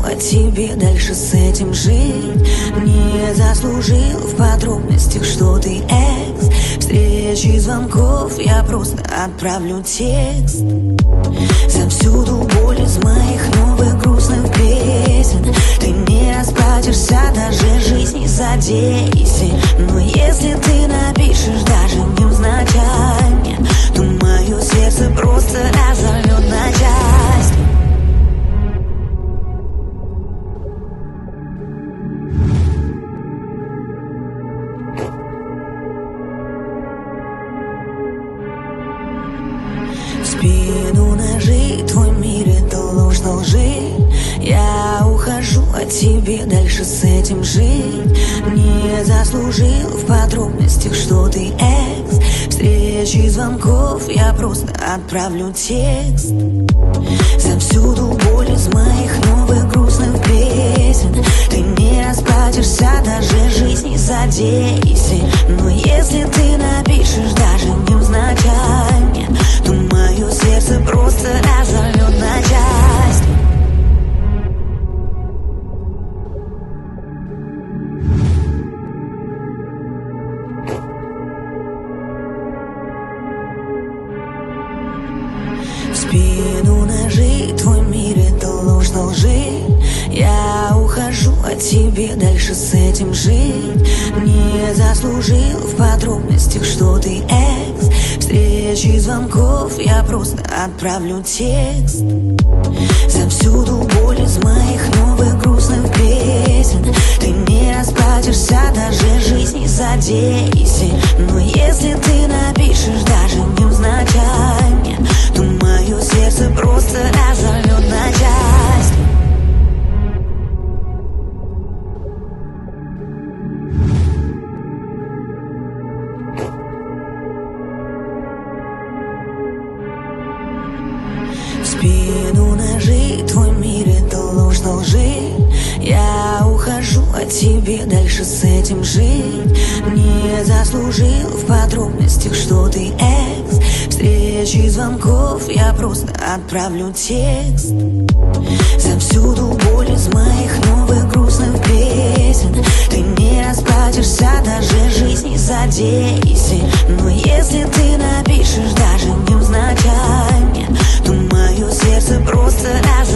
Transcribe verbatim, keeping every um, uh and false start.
от тебе дальше с этим жить. Не заслужил в подробностях, что ты экс. Встречи, звонков, я просто отправлю текст. Завсюду боль из моих новых грустных песен. Ты не расплатишься, даже жизнь не задейся. Но если ты напишешь даже невзначай мне, то мое сердце просто разорвет на части. В спину ножи, твой мир — это ложь на лжи. Я ухожу от тебя, дальше с этим жить. Не заслужил в подробностях, что ты экс. Встречи, звонков, я просто отправлю текст. Завсюду боль из моих новых грустных песен. Ты не расплатишься, даже жизнь не задейся. Но если ты напишешь даже невзначай мне, то мое сердце просто разорвет на части. В спину ножи, твой мир — это ложь на лжи. Я ухожу от тебя, дальше с этим жить. Не заслужил в подробностях, что ты экс. Встречи, звонков, я просто отправлю текст. Завсюду боль из моих новых грустных песен. Ты не расплатишься, даже жизнь не задейся. Но если ты напишешь даже невзначай мне, то мое сердце просто разорвет на части. В спину ножи, твой мир — это ложь на лжи. Я ухожу от тебя, дальше с этим жить. Не заслужил в подробностях, что ты экс. Встречи, звонков, я просто отправлю текст. Завсюду боль из моих новых грустных песен. Ты не расплатишься, даже жизнь не задейся. Но если ты напишешь даже невзначай мне, то мое сердце просто раз